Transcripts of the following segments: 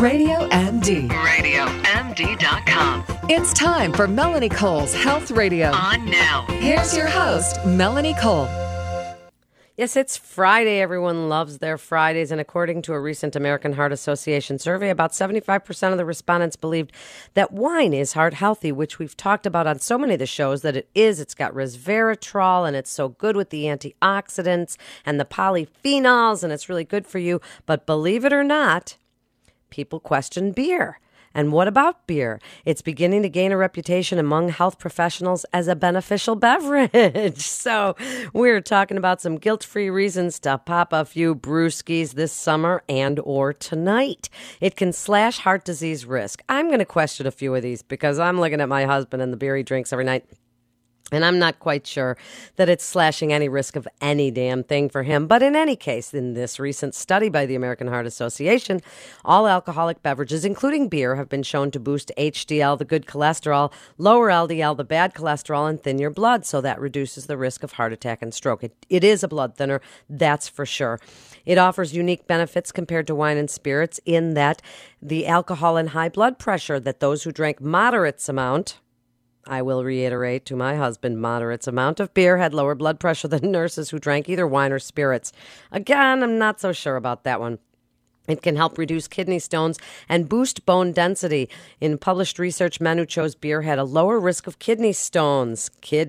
Radio MD. RadioMD.com. It's time for Melanie Cole's Health Radio. On now. Here's your host, Melanie Cole. Yes, it's Friday. Everyone loves their Fridays. And according to a recent American Heart Association survey, about 75% of the respondents believed that wine is heart healthy, which we've talked about on so many of the shows that it is. It's got resveratrol, and it's so good with the antioxidants and the polyphenols, and it's really good for you. But believe it or not, people question beer. And what about beer? It's beginning to gain a reputation among health professionals as a beneficial beverage. So we're talking about some guilt-free reasons to pop a few brewskis this summer and or tonight. It can slash heart disease risk. I'm going to question a few of these because I'm looking at my husband and the beer he drinks every night. And I'm not quite sure that it's slashing any risk of any damn thing for him. But in any case, in this recent study by the American Heart Association, all alcoholic beverages, including beer, have been shown to boost HDL, the good cholesterol, lower LDL, the bad cholesterol, and thin your blood. So that reduces the risk of heart attack and stroke. It is a blood thinner, that's for sure. It offers unique benefits compared to wine and spirits in that the alcohol and high blood pressure that those who drank moderates amount, I will reiterate to my husband, moderates amount of beer had lower blood pressure than nurses who drank either wine or spirits. Again, I'm not so sure about that one. It can help reduce kidney stones and boost bone density. In published research, men who chose beer had a lower risk of kidney stones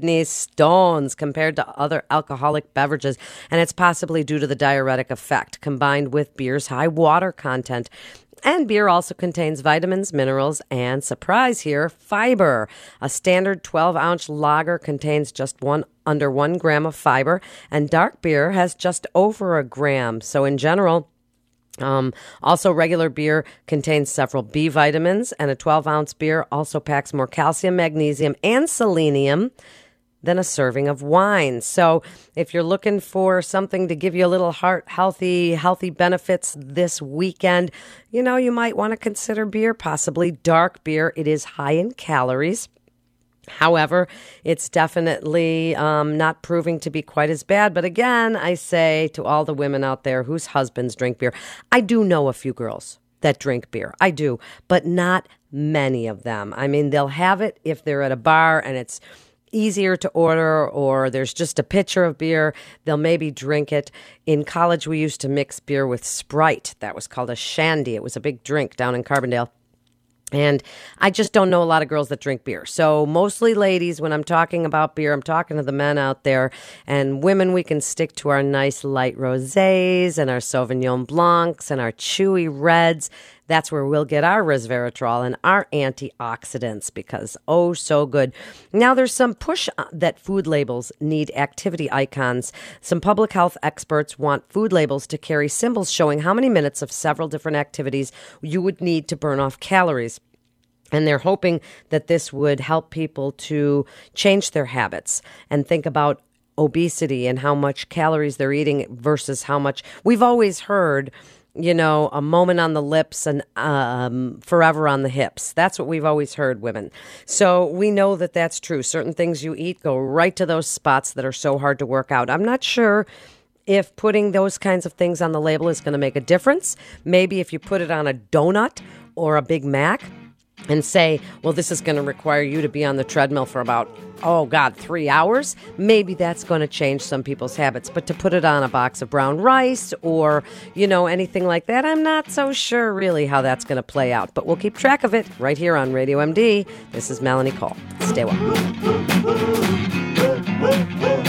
compared to other alcoholic beverages, and it's possibly due to the diuretic effect combined with beer's high water content. And beer also contains vitamins, minerals, and, surprise here, fiber. A standard 12-ounce lager contains just under 1 gram of fiber, and dark beer has just over a gram. So in general, also regular beer contains several B vitamins, and a 12-ounce beer also packs more calcium, magnesium, and selenium than a serving of wine. So if you're looking for something to give you a little healthy benefits this weekend, you might want to consider beer, possibly dark beer. It is high in calories. However, it's definitely not proving to be quite as bad. But again, I say to all the women out there whose husbands drink beer, I do know a few girls that drink beer. I do, but not many of them. I mean, they'll have it if they're at a bar and it's easier to order, or there's just a pitcher of beer, they'll maybe drink it. In college, we used to mix beer with Sprite. That was called a shandy. It was a big drink down in Carbondale. And I just don't know a lot of girls that drink beer. So mostly ladies, when I'm talking about beer, I'm talking to the men out there. And women, we can stick to our nice light rosés and our Sauvignon Blancs and our chewy reds. That's where we'll get our resveratrol and our antioxidants because, oh, so good. Now, there's some push that food labels need activity icons. Some public health experts want food labels to carry symbols showing how many minutes of several different activities you would need to burn off calories. And they're hoping that this would help people to change their habits and think about obesity and how much calories they're eating versus how much. We've always heard, a moment on the lips and forever on the hips. That's what we've always heard, women. So we know that that's true. Certain things you eat go right to those spots that are so hard to work out. I'm not sure if putting those kinds of things on the label is going to make a difference. Maybe if you put it on a donut or a Big Mac and say, well, this is going to require you to be on the treadmill for about, 3 hours, maybe that's going to change some people's habits. But to put it on a box of brown rice or, anything like that, I'm not so sure really how that's going to play out. But we'll keep track of it right here on Radio MD. This is Melanie Cole. Stay well.